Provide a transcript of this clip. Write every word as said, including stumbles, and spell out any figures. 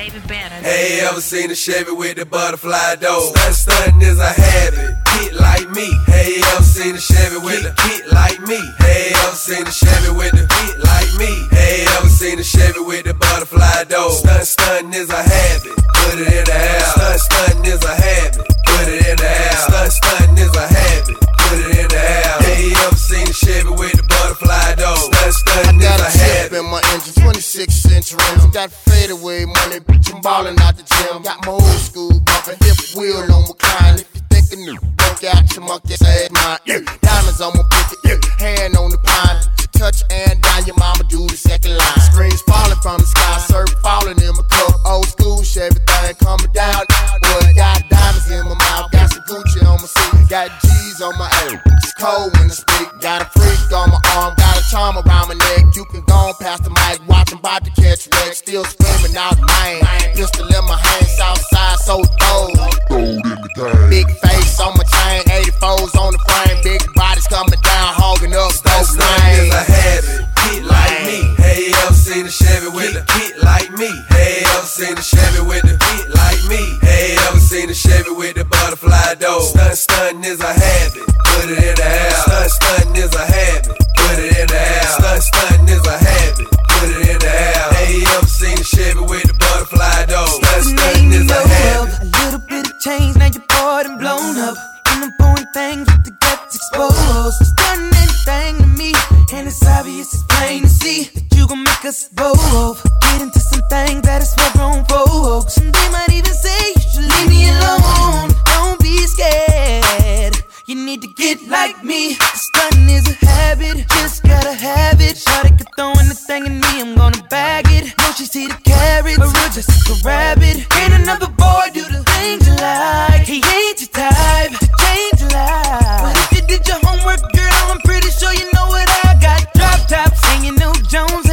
David Banner. Hey, ever seen a Chevy with the butterfly door? Stunt, stuntin' is a habit. Get like me. Hey, ever seen a Chevy with a get like me? Hey, ever seen a Chevy with the get like me? Hey, ever seen a Chevy with the butterfly door? Stunt, stuntin' is a habit. Put it in the air. Stunt, stuntin' is a habit. Put it in the air. Stunt, stuntin' is a habit. Put it in the air. Hey, ever seen a Chevy with the butterfly door? Stunt, stuntin' is a habit. In my engine, twenty-six inch rims. Got fadeaway money, bitch, I'm ballin' out the gym. Got my old school bumpin', hip wheel on recline. If you thinkin' new, work out your monkey ass mine. Yeah. Diamonds on my pinky, yeah. Hand on the pine. You touch and down, your mama do the second line. Screens falling from the sky, surf falling in my cup. Old school Chevy thing coming down. Boy, got diamonds in my mouth, got some Gucci on my seat, got G's on my ass. It's cold when I speak. Got a freak on my arm, got a charm around my neck. You can go on past the mic, watch him about to catch wreck. Still screaming out mine. Pistol in my hand, south side so cold. Big face on my chain, eighty-fours on the frame. Big bodies coming down, hogging up Stunt, stuntin' is a habit. Get like me. Hey, ever seen a Chevy with a get like me? Hey, ever seen a Chevy with a get like me? Hey, ever seen a Chevy with the butterfly door? Stunt, stuntin' is a habit. Put it in the air. Stunt, stuntin' is a habit. Put it in the air. Stunt, stuntin' is a habit. Put it in the air. Hey, ever seen a Chevy with the butterfly door? Stunt, stuntin' is a habit. A little bit of change, now you're bored and blown up. And I'm pouring things with the guts exposed. Stunning anything to me, and it's obvious, it's plain to see that you gon' make us both get into some things that is for grown folks. And they might even say you should leave me alone. Don't be scared, you need to get like me. Stunning is a habit, just gotta have it. Shawty could throw anything in me, I'm gonna bag it. No, she see the carrots, but real just like a rabbit. Ain't another boy do the things you like. He ain't your type to change your life. But if you did your homework, girl, I'm pretty sure you know what I got. Drop tops, and you know Jones